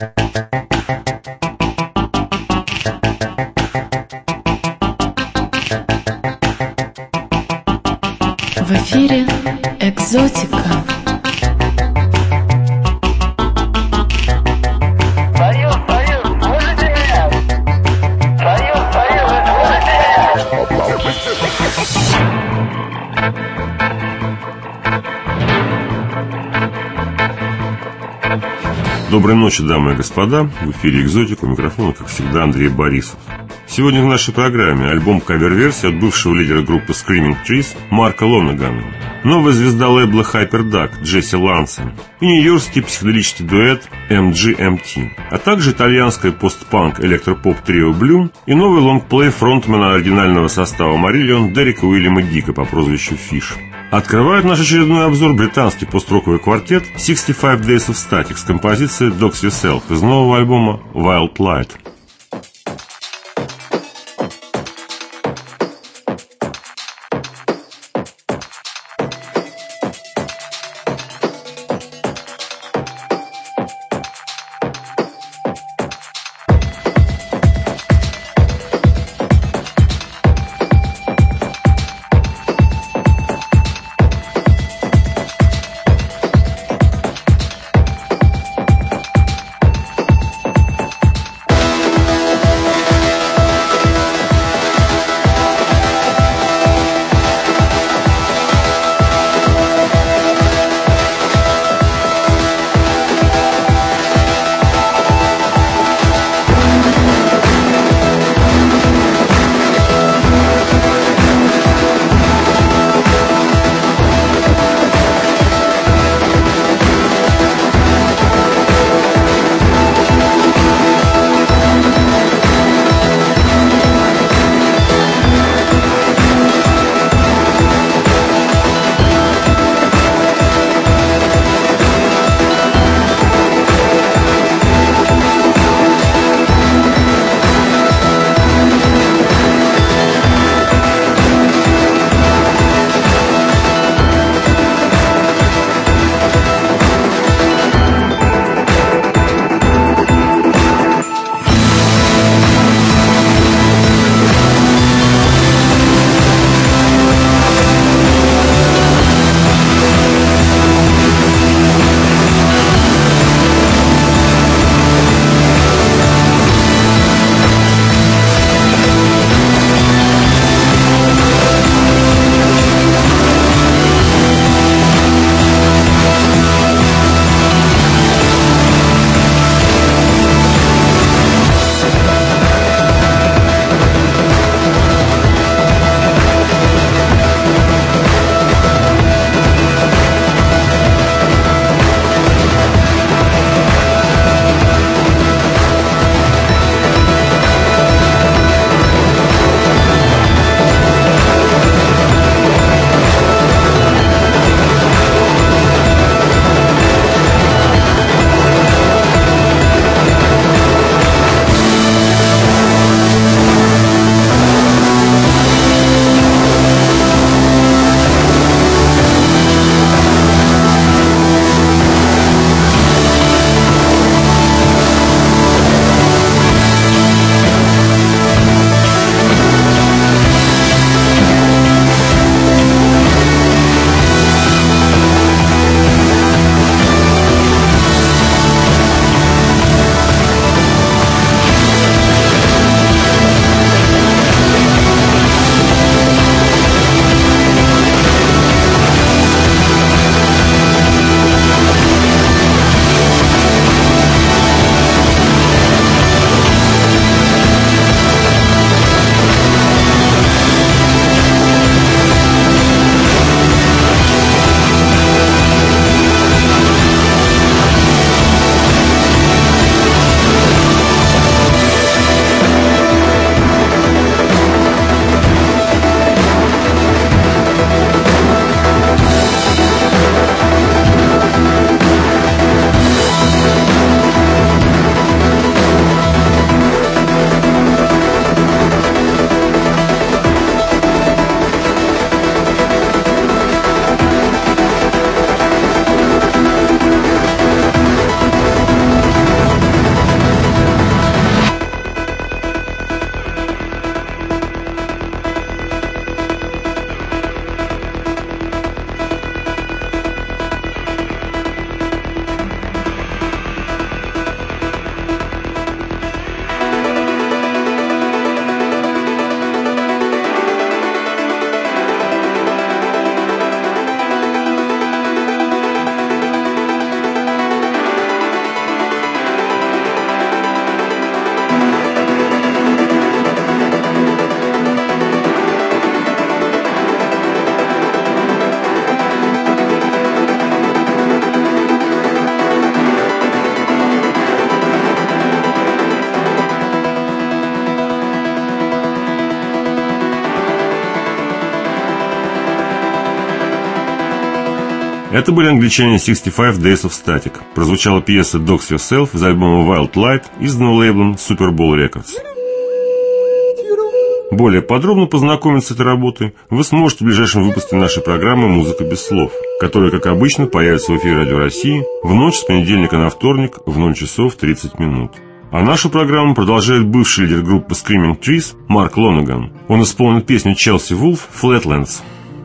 В эфире «Экзотика». Союз, слышите меня? Союз, слышите меня? Доброй ночи, дамы и господа. В эфире «Экзотика», у микрофона, как всегда, Андрей Борисов. Сегодня в нашей программе альбом кавер-версии от бывшего лидера группы Screaming Trees Марка Лонегана, новая звезда лейбла Hyperduck Джесси Лансен и нью-йоркский психоделический дуэт MGMT, а также итальянское постпанк электропоп трио Bloom и новый лонгплей фронтмена оригинального состава Marillion Дерека Уильяма Дика по прозвищу Fish. Открывает наш очередной обзор британский пост-роковый квартет 65 Days of Static с композицией Dox Yourself из нового альбома Wild Light. Это были англичане 65 Days of Static. Прозвучала пьеса Dox Yourself из альбома Wild Light, изданного лейблом Super Bowl Records. Более подробно познакомиться с этой работой вы сможете в ближайшем выпуске нашей программы «Музыка без слов», которая, как обычно, появится в эфире Радио России в ночь с понедельника на вторник в 0 часов 30 минут. А нашу программу продолжает бывший лидер группы Screaming Trees Марк Лонеган. Он исполнит песню Chelsea Wolfe «Flatlands».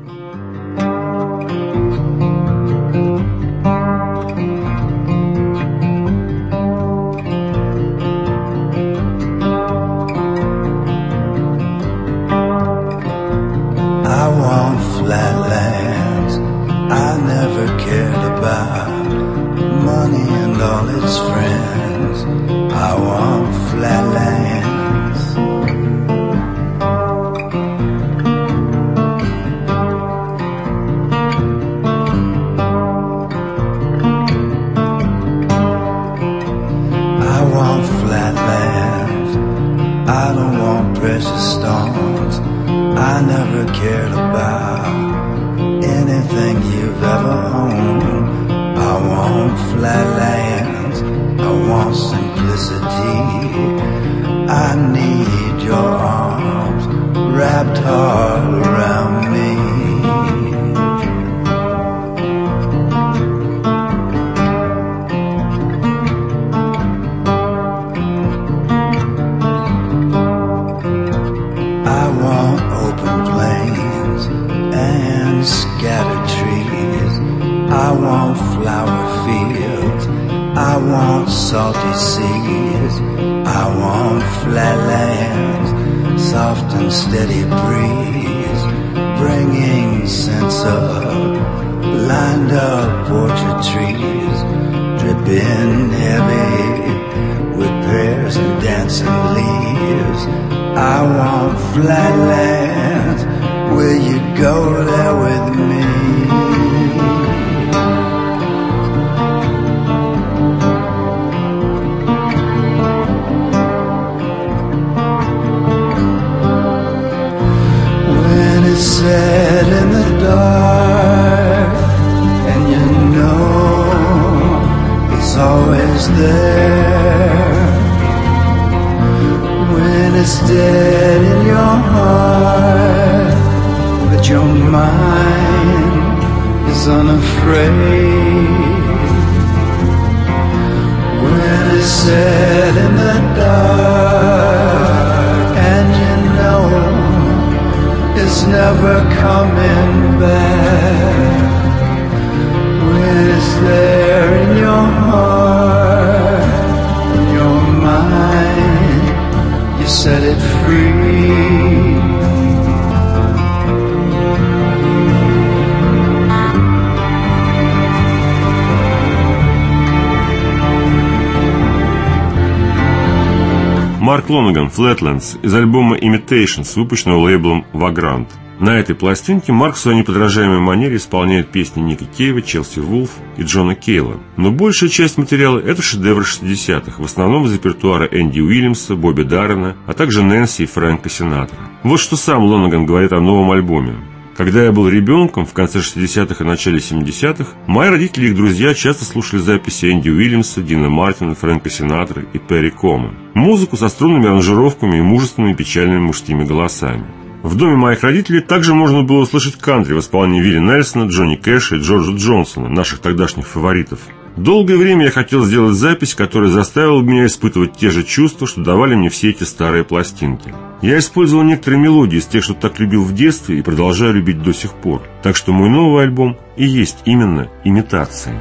Марк Лонеган «Flatlands» из альбома Imitations, выпущенного лейблом Vagrant. На этой пластинке Марк в своей неподражаемой манере исполняет песни Ника Кейва, Челси Вулф и Джона Кейла. Но большая часть материала – это шедевры 60-х, в основном из репертуара Энди Уильямса, Бобби Даррена, а также Нэнси и Фрэнка Синатра. Вот что сам Лонеган говорит о новом альбоме. Когда я был ребенком, в конце 60-х и начале 70-х, мои родители и их друзья часто слушали записи Энди Уильямса, Дина Мартина, Фрэнка Синатра и Перри Кома. Музыку со струнными аранжировками и мужественными печальными мужскими голосами. В доме моих родителей также можно было услышать кантри в исполнении Вилли Нельсона, Джонни Кэша и Джорджа Джонсона, наших тогдашних фаворитов. Долгое время я хотел сделать запись, которая заставила меня испытывать те же чувства, что давали мне все эти старые пластинки. Я использовал некоторые мелодии из тех, что так любил в детстве и продолжаю любить до сих пор. Так что мой новый альбом и есть именно имитацией.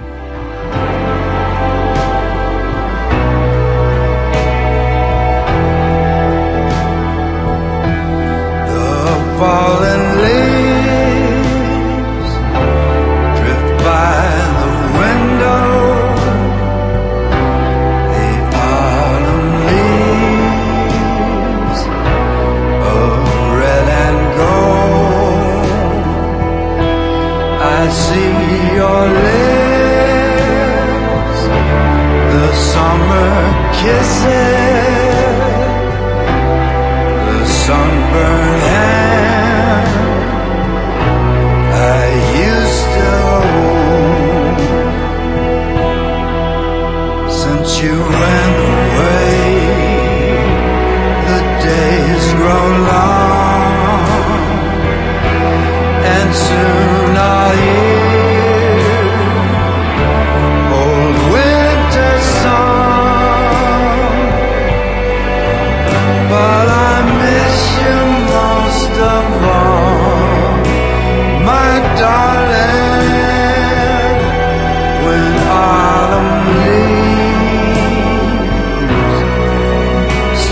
I used to hold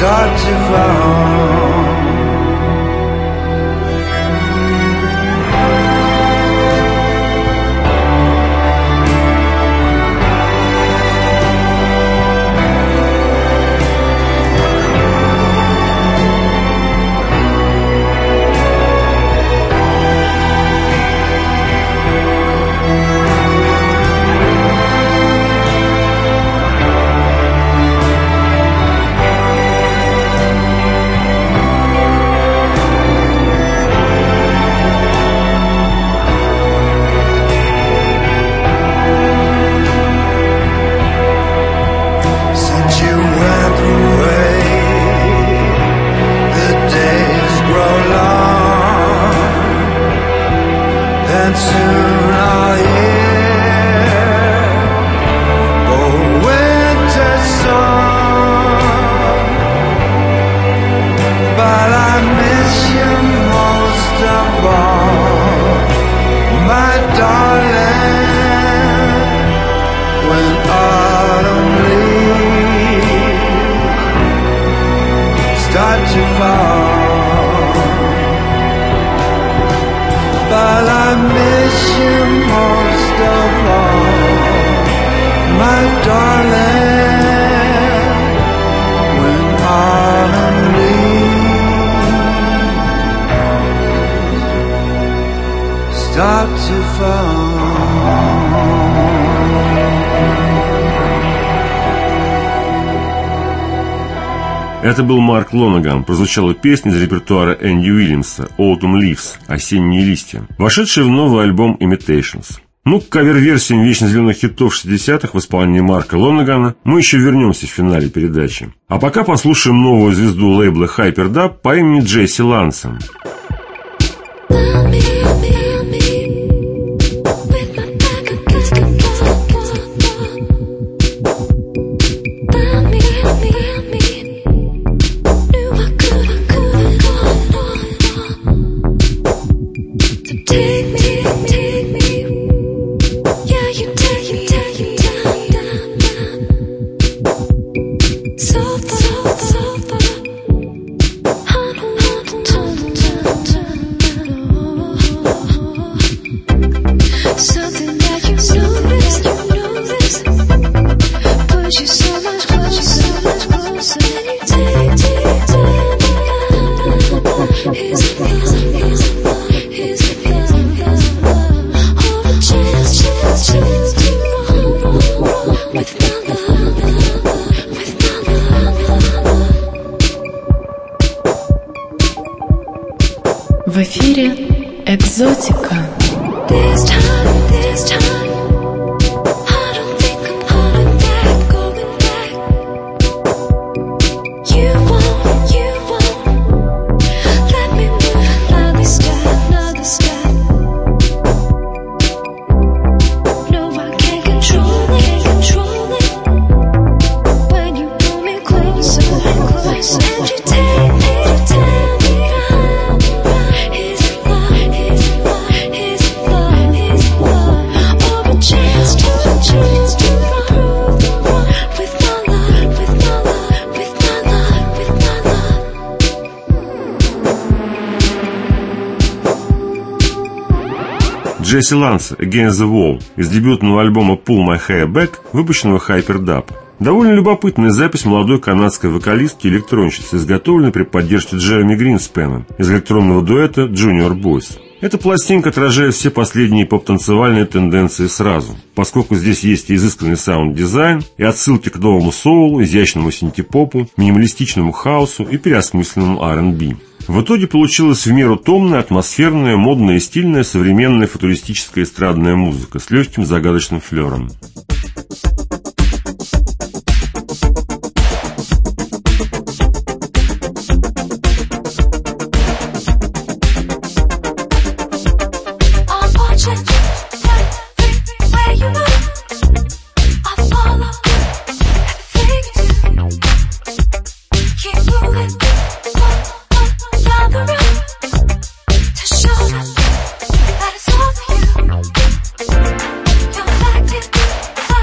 start to fall. But I miss you most of all, my darling, when autumn leaves start to fall. Это был Марк Лонаган. Прозвучала песня из репертуара Энди Уильямса «Autumn Leaves» – «Осенние листья», вошедшая в новый альбом Imitations. Ну, к кавер-версиям вечно зеленых хитов 60-х в исполнении Марка Лонагана мы еще вернемся в финале передачи. А пока послушаем новую звезду лейбла Hyperdub по имени Джесси Лансон. В эфире «Экзотика». Джесси Лансон «Against the Wall» из дебютного альбома «Pull My Hair Back», выпущенного Hyperdub. Довольно любопытная запись молодой канадской вокалистки и электронщицы, изготовленной при поддержке Джереми Гринспена из электронного дуэта Junior Boys. Эта пластинка отражает все последние поп-танцевальные тенденции сразу, поскольку здесь есть и изысканный саунд-дизайн, и отсылки к новому соулу, изящному синти-попу, минималистичному хаусу и переосмысленному R&B. В итоге получилась в меру томная, атмосферная, модная и стильная современная футуристическая эстрадная музыка с легким загадочным флером. That is all for you. You're elected.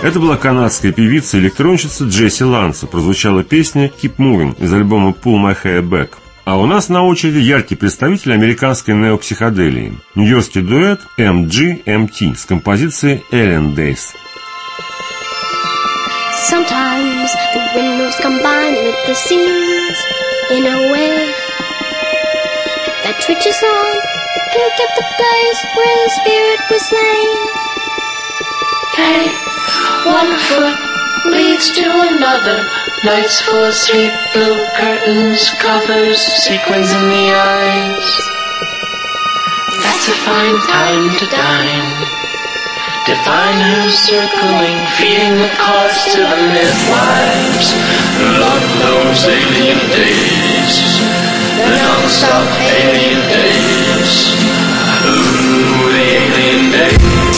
Это была канадская певица и электронщица Джесси Ланса. Прозвучала песня «Keep Moving» из альбома «Pull My Hair Back». А у нас на очереди яркий представитель американской неопсиходелии. Нью-йоркский дуэт MGMT с композицией «Alien Days». Sometimes the wind moves combined with the seas in a way that twitches on, pick up the place where the spirit was slain. Hey, one foot leads to another. Nights full of sleep, blue curtains, covers, sequins in the eyes. That's a fine time to dine. Divine who's circling, feeding the cause to the midwives. Love those alien days, the non-stop alien days. Ooh, the alien days.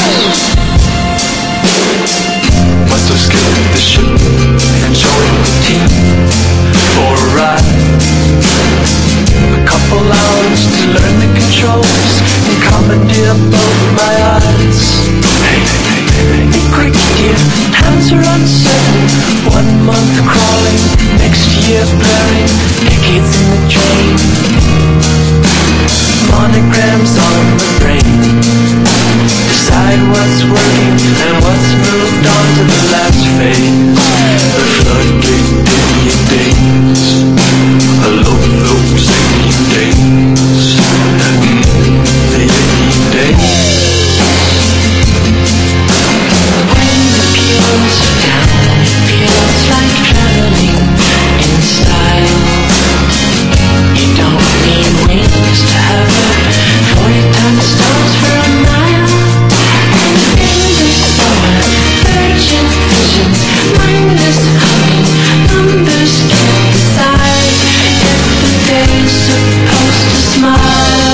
Must have skipped the ship and joined the team for a ride. A couple hours to learn the controls and commandeer both my eyes. Be quick, dear, hands are uncertain. 1 month crawling, next year blurring, decades in the train. Monograms on the brain, decide what's working and what's moved on to the last phase. The floodgate alien days, I love those alien days. The alien days. When the kilos are down, it feels like traveling in style. You don't need wings to hover, 40-ton stones for a mile. And in the summer, virgin visions, mindless humming, numbers can't decide if the day's supposed to smile.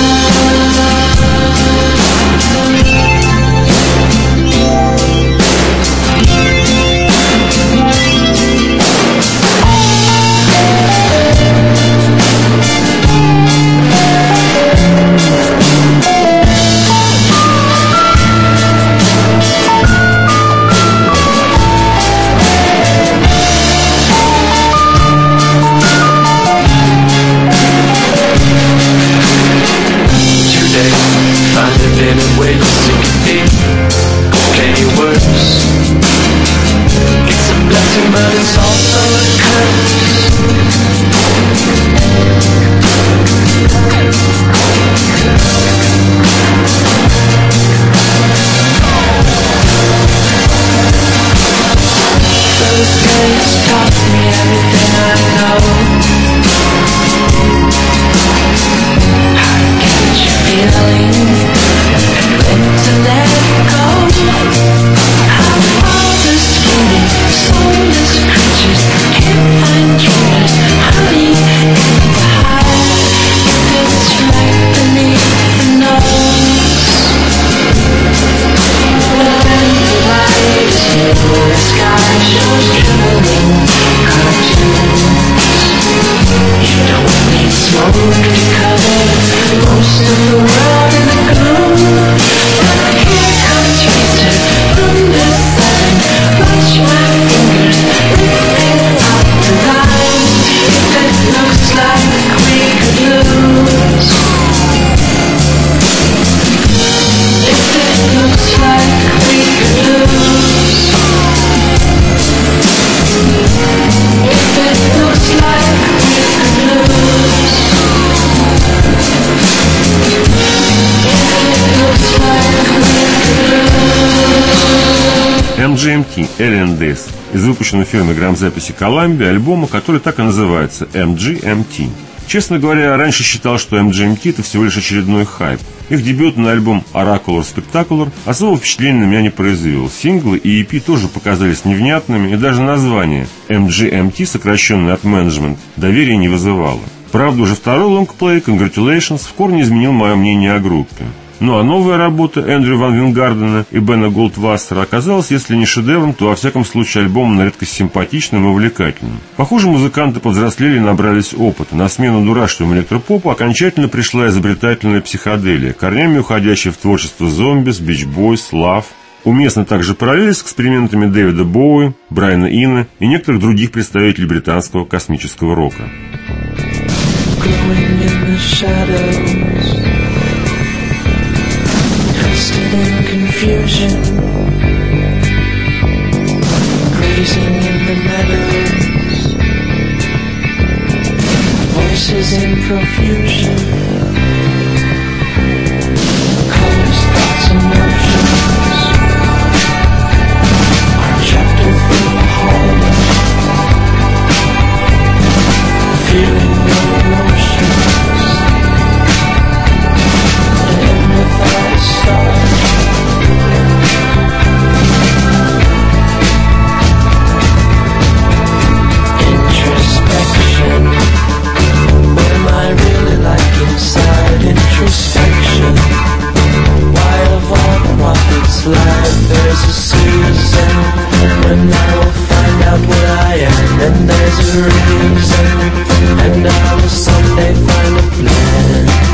MGMT Alien Days из выпущенного в фирме грамзаписи Columbia альбома, который так и называется MGMT. Честно говоря, раньше считал, что MGMT это всего лишь очередной хайп. Их дебютный альбом Oracular Spectacular особого впечатления на меня не произвел. Синглы и EP тоже показались невнятными, и даже название MGMT, сокращенное от Management, доверия не вызывало. Правда, уже второй лонгплей Congratulations в корне изменил мое мнение о группе. Ну а новая работа Эндрю Ван Вингардена и Бена Голдвассера оказалась, если не шедевром, то во всяком случае альбомом на редкость симпатичным и увлекательным. Похоже, музыканты повзрослели и набрались опыта. На смену дурашливому электропопу окончательно пришла изобретательная психоделия, корнями уходящая в творчество Zombies, Beach Boys, Love. Уместно также параллели с экспериментами Дэвида Боуи, Брайана Ина и некоторых других представителей британского космического рока. Voices in profusion, colors, thoughts, emotions are trapped within the hollow, feeling no emotions, and without a start. Introspection. What am I really like inside? Introspection. Why of all the prophets' life there's a season when I will find out what I am, and there's a reason, and I will someday find a plan.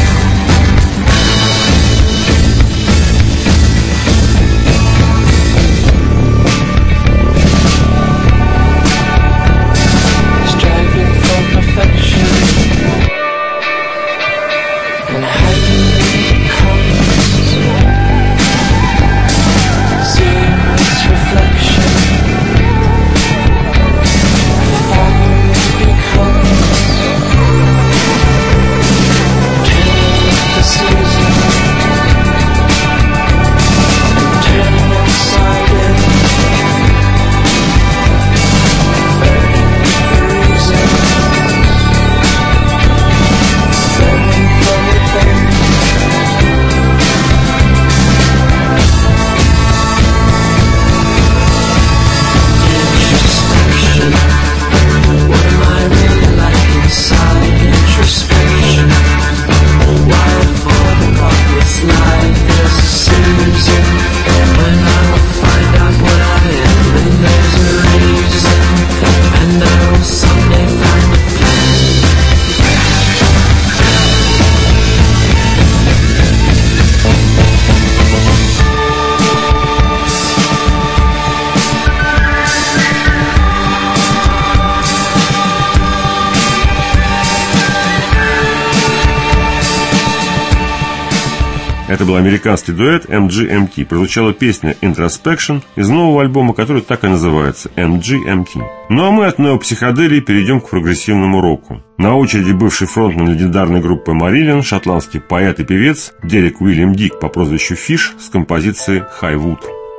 Это был американский дуэт MGMT. Прозвучала песня Introspection из нового альбома, который так и называется MGMT. Ну а мы от неопсиходелии перейдем к прогрессивному року. На очереди бывший фронтмен легендарной группы Marillion, шотландский поэт и певец Дерек Уильям Дик по прозвищу Fish с композицией Highwood.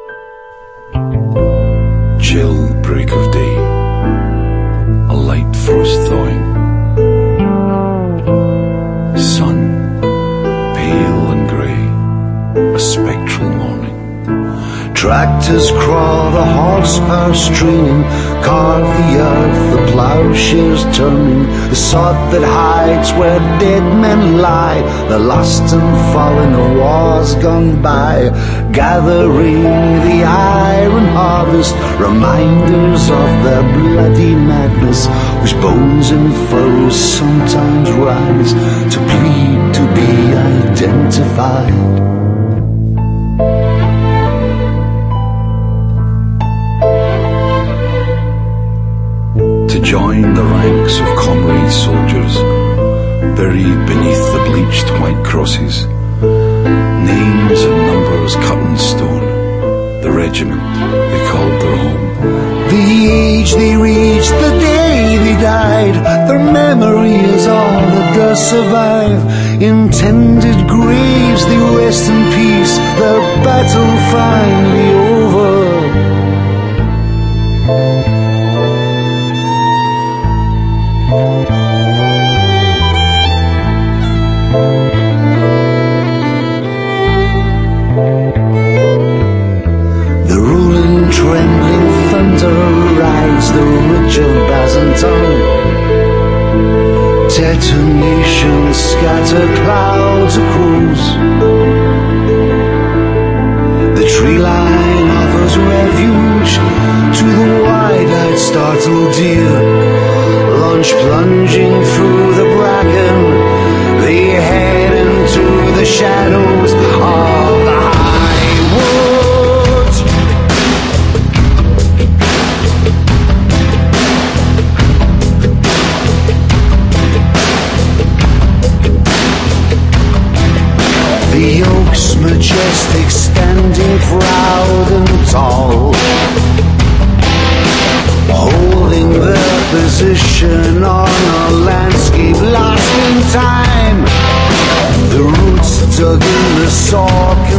Chill break of day, a light frost thawing, sun pale and grey, a spectral morning. Tractors crawl, the horsepower straining, carve the earth, the ploughshares turning, the sod that hides where dead men lie, the lost and fallen of wars gone by, gathering the iron harvest, reminders of their bloody madness, whose bones and furrows sometimes rise to plead to be identified. Join the ranks of comrade soldiers buried beneath the bleached white crosses, names and numbers cut in stone, the regiment they called their home. The age they reached, the day they died, their memory is all that does survive. Intended graves, they rest in peace, their battle finally over. The rolling, trembling thunder rides the ridge of Bazenton. Detonations scatter clouds of crows. The tree line offers refuge to the wide-eyed startled deer. Launch plunging through the bracken, they head into the shadows of the high wood.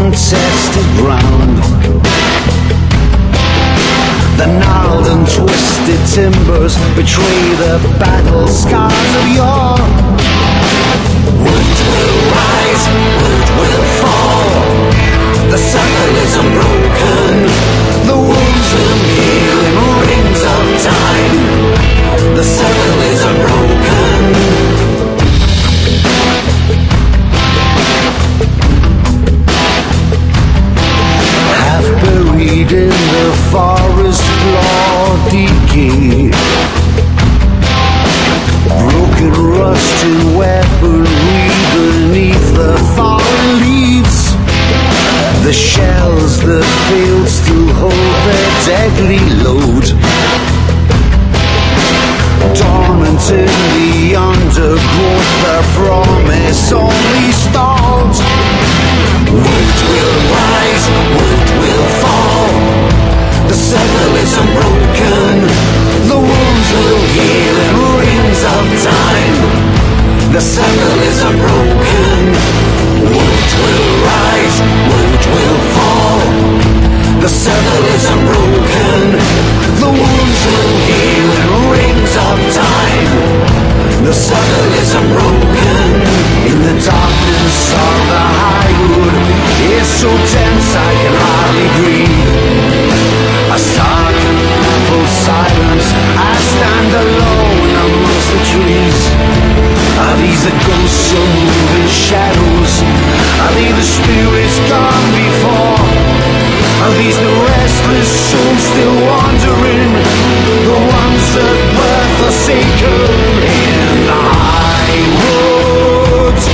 untested ground. The gnarled and twisted timbers betray the battle scars of yore. Wood will rise, wood will fall. The circle is unbroken. The wounds will heal in rings of time. The circle is unbroken. Half buried in the forest floor decay. Broken, rusted weaponry beneath the fallen leaves. The shells that failed still hold their deadly load. Dormant in the undergrowth, their promise only stalled. Wood will rise, wood will fall. The circle is unbroken. The wounds will heal in rings of time. The circle is unbroken. Wood will rise, wood will fall. The circle is unbroken. The wounds will heal in rings of time. The circle is unbroken. In the darkness of the high wood, it's so dense I can hardly breathe. A stark and full silence, I stand alone amongst the trees. Are these the ghosts of moving shadows? Are they the spirits gone before? Are these the restless souls still wandering? The ones that were forsaken in the high woods?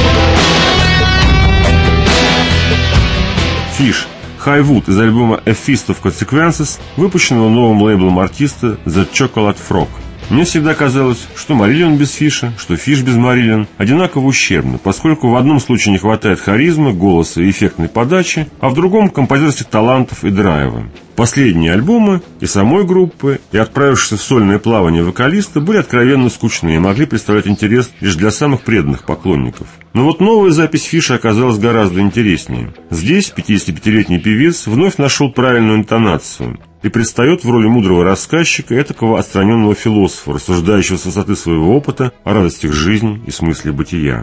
Fish, Highwood из альбома A Feast of Consequences, выпущенного новым лейблом артиста The Chocolate Frog. Мне всегда казалось, что Марилион без Фиша, что Фиш без Марилион одинаково ущербно, поскольку в одном случае не хватает харизмы, голоса и эффектной подачи, а в другом – композиторских талантов и драйва. Последние альбомы и самой группы, и отправившиеся в сольное плавание вокалиста были откровенно скучные и могли представлять интерес лишь для самых преданных поклонников. Но вот новая запись Фиша оказалась гораздо интереснее. Здесь 55-летний певец вновь нашел правильную интонацию и предстает в роли мудрого рассказчика, этакого отстраненного философа, рассуждающего с высоты своего опыта о радостях жизни и смысле бытия.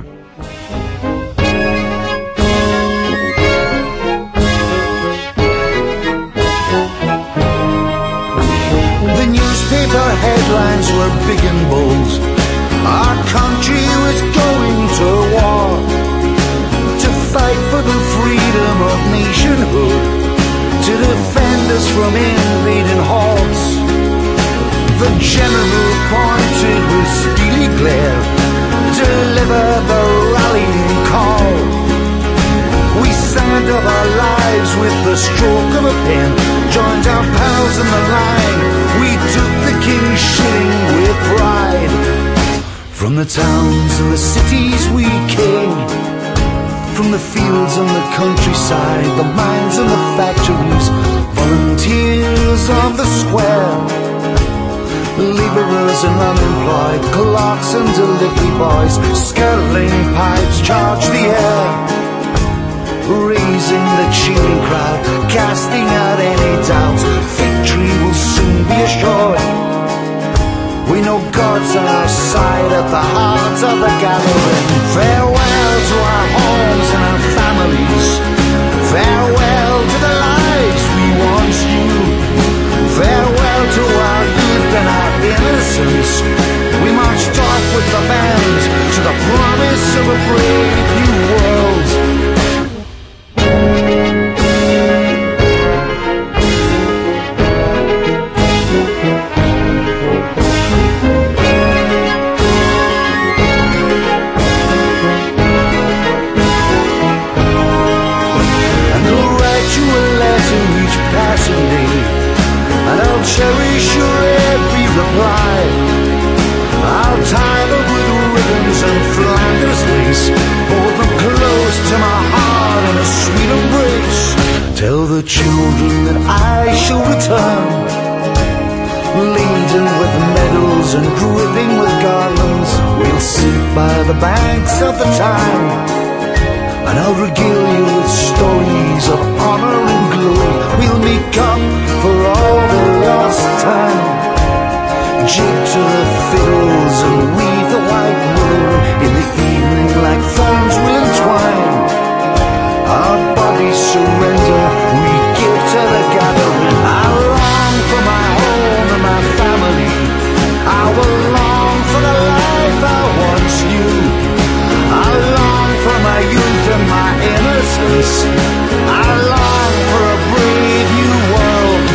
Headlines were big and bold. Our country was going to war to fight for the freedom of nationhood, to defend us from invading hordes. The general pointed with steely glare, deliver the rallying call. We signed up our lives with the stroke of a pen, joined our pals in the line. We took the king's shilling with pride. From the towns and the cities we came, from the fields and the countryside, the mines and the factories, volunteers on the square, labourers and unemployed, clerks and delivery boys, skirling pipes charge the air, raising the cheering crowd, casting out any doubt. Victory will soon be assured. We know God's on our side at the heart of the gathering. Farewell to our homes and our families. Farewell to the lives we once knew. Farewell to our youth and our innocence. We marched off with the band to the promise of a brave new world. And I'll cherish your every reply. I'll tie them with ribbons and Flanders lace, hold them close to my heart in a sweet embrace. Tell the children that I shall return, laden with medals and dripping with garlands. We'll sit by the banks of the Tyne, and I'll regale you with stories of honor and glory. We'll make up for all the lost time, jig to the fiddles and weave the white willow. In the evening like thorns will entwine, our bodies surrender, we give to the gathering. I long for my home and my family, I will long for the life I once knew. I long for my youth and my innocence, I long for a brave new world.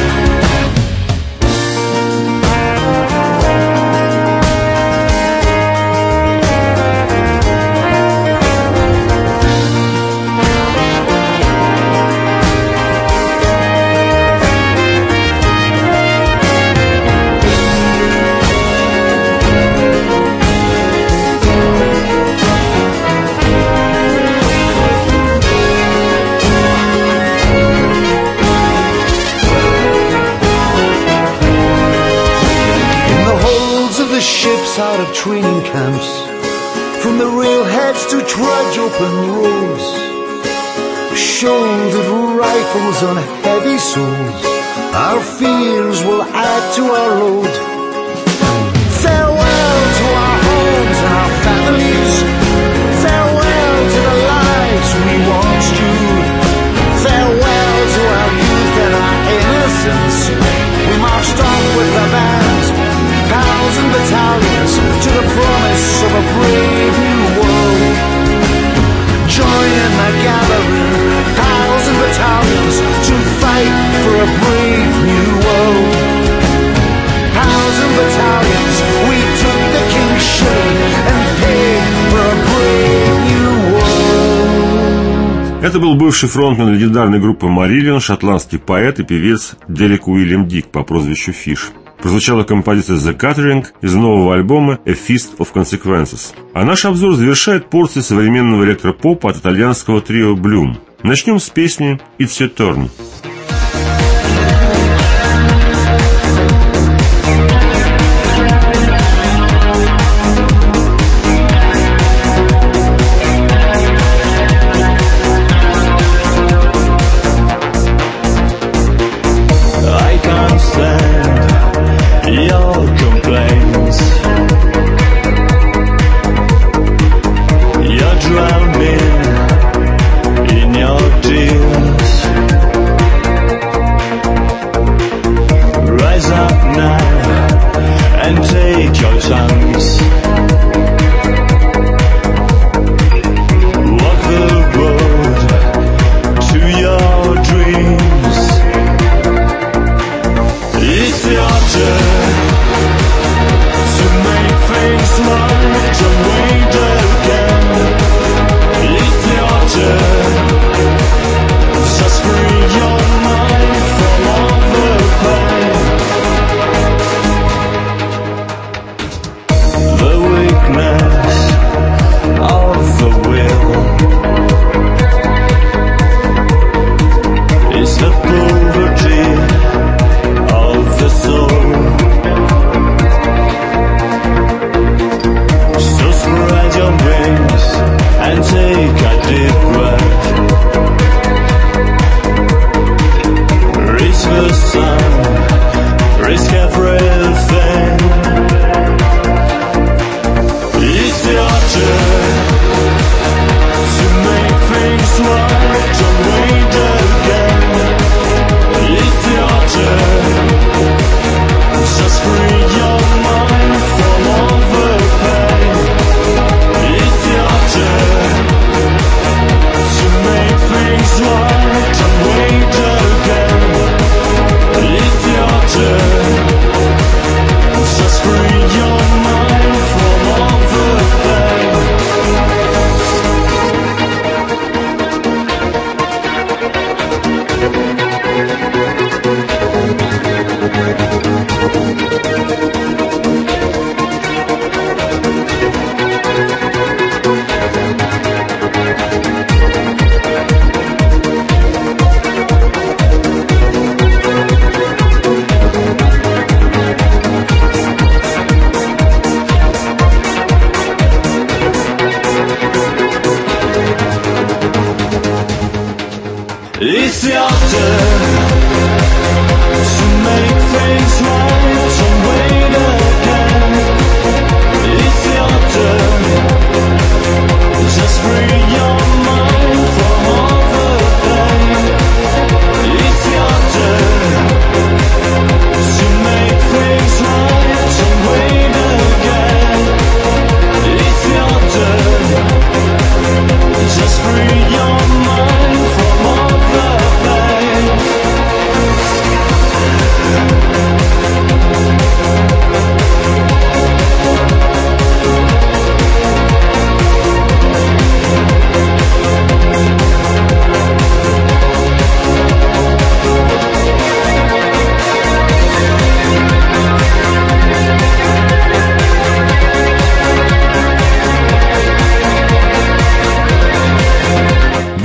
Ships out of training camps, from the railheads to trudge open roads, shouldered rifles on heavy souls, our fears will add to our load. Farewell to our homes and our families, farewell to the lives we once knew, farewell to our youth and our innocence. We marched on with the band, pals and battalions, to the promise of a brave new world. Join in the gathering, pals and battalions, to fight for a brave new world. Pals and battalions, we took the king's shilling and paid for a brave new world. Это был бывший фронтмен легендарной группы Marillion, шотландский поэт и певец Дерек Уильям Дик по прозвищу Фиш. Прозвучала композиция The Catering из нового альбома A Feast of Consequences. А наш обзор завершает порция современного электропопа от итальянского трио Bloom. Начнем с песни It's Your Turn.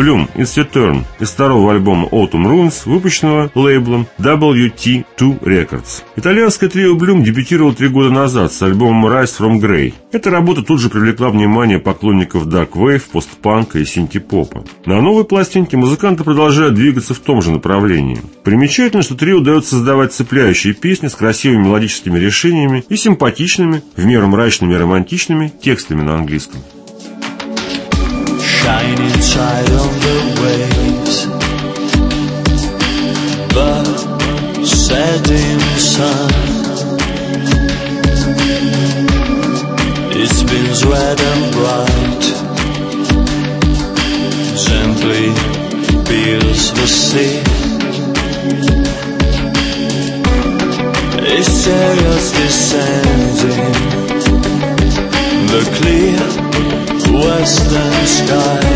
Bloom It's Your Turn из второго альбома Autumn Ruins, выпущенного лейблом WT2 Records. Итальянское трио Bloom дебютировало 3 года назад с альбомом Rise from Grey. Эта работа тут же привлекла внимание поклонников Dark Wave, постпанка и синти-попа. На новой пластинке музыканты продолжают двигаться в том же направлении. Примечательно, что трио удается создавать цепляющие песни с красивыми мелодическими решениями и симпатичными, в меру мрачными и романтичными текстами на английском. Shining tide on the waves, but setting sun. It spins red and bright, gently pierces the sea. Its sails descending the clear western sky.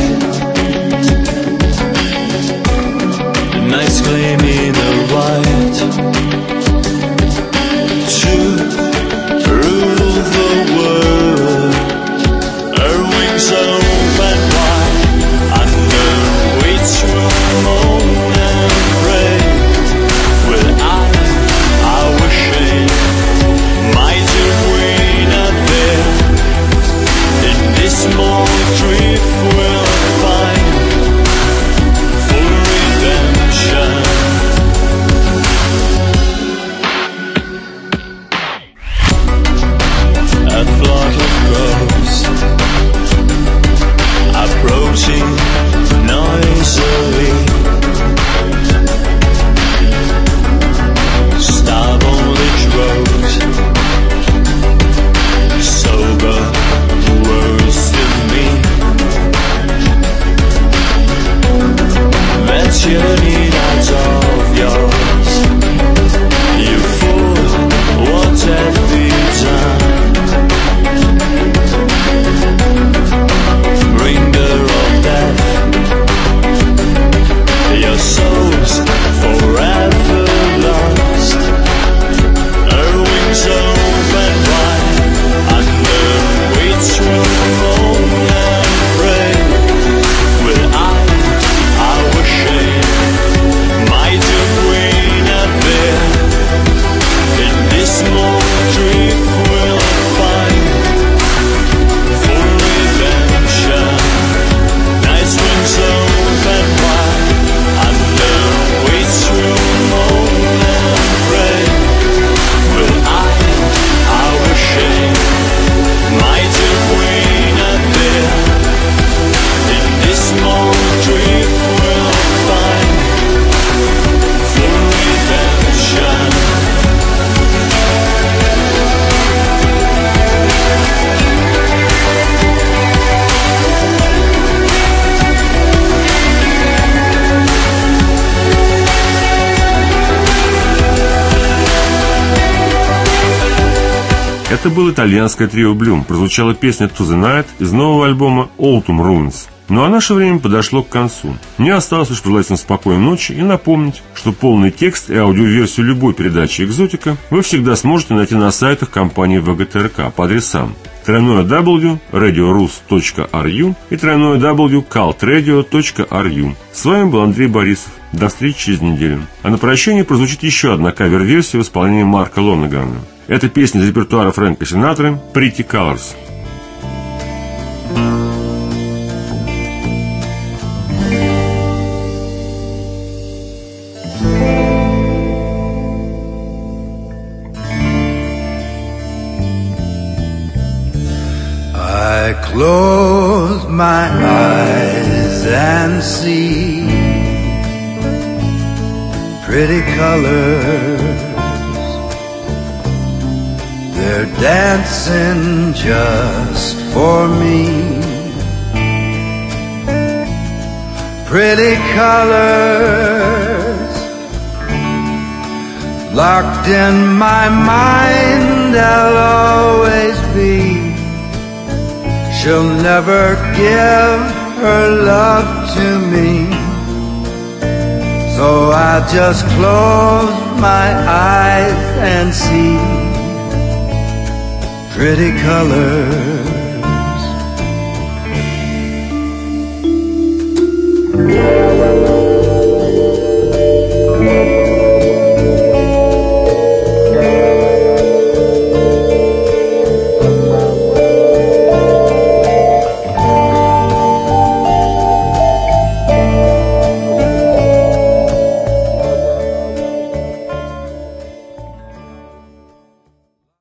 The night's gleaming white to rule the world. Her wings open wide, under which will moan and pray. Will I wishing my dear queen up there in this small trip will find full redemption. A flock of crows approaching noisily. Stop on each road, sober words to me. That journey out of yours, you fool, what have you done? Bringer of death, your soul's forever lost. Her wings open wide, under which will moan and pray. Will I wishing my dear queen up there in this small trip will find full redemption. Night wings open wide, under which will moan and pray. Will I wishing my dear queen up there in this small trip will find full redemption. Это был итальянское трио Bloom. Прозвучала песня To the Night из нового альбома Autumn Ruins. Ну а наше время подошло к концу. Мне осталось лишь пожелать вам спокойной ночи и напомнить, что полный текст и аудиоверсию любой передачи «Экзотика» вы всегда сможете найти на сайтах компании ВГТРК по адресам www.radiorus.ru и www.cultradio.ru. С вами был Андрей Борисов. До встречи через неделю. А на прощание прозвучит еще одна кавер-версия в исполнении Марка Лонегана. Это песня из репертуара Фрэнка Синатры «Pretty Colors». I close my eyes and see pretty colors. They're dancing just for me. Pretty colors locked in my mind, I'll always be. She'll never give her love to me, so I just close my eyes and see pretty colors. Thank